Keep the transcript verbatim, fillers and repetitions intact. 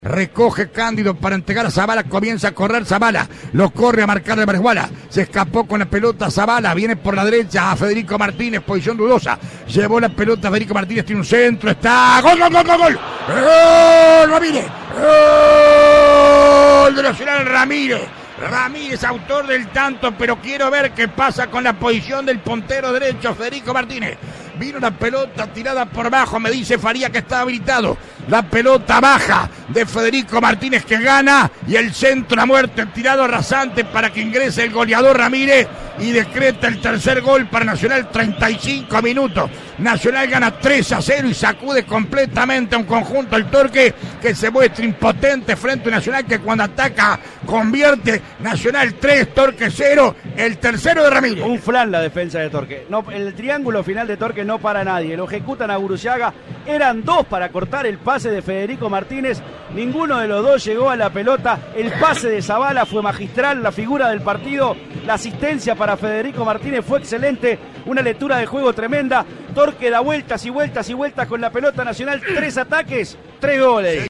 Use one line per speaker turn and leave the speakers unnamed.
Recoge Cándido para entregar a Zabala, comienza a correr Zabala, lo corre a marcarle Barejuala, se escapó con la pelota Zabala, viene por la derecha a Federico Martínez, posición dudosa, llevó la pelota Federico Martínez, tiene un centro, está, gol, gol, gol, gol, gol, ¡gol, Ramírez! ¡Gol de Nacional Ramírez! Ramírez, autor del tanto, pero quiero ver qué pasa con la posición del puntero derecho, Federico Martínez. Vino la pelota tirada por abajo, me dice Faría que está habilitado. La pelota baja de Federico Martínez que gana y el centro a muerte tirado rasante para que ingrese el goleador Ramírez y decreta el tercer gol para Nacional, treinta y cinco minutos. Nacional gana tres a cero y sacude completamente a un conjunto del Torque que se muestra impotente frente a Nacional que cuando ataca convierte. Nacional tres, Torque cero, el tercero de Ramírez.
Un flan la defensa de Torque. No, el triángulo final de Torque no para nadie. Lo ejecutan a Gurusiaga. Eran dos para cortar el pase de Federico Martínez. Ninguno de los dos llegó a la pelota. El pase de Zabala fue magistral, la figura del partido. La asistencia para Federico Martínez fue excelente. Una lectura de juego tremenda. Torque da vueltas y vueltas y vueltas con la pelota. Nacional, tres ataques, tres goles.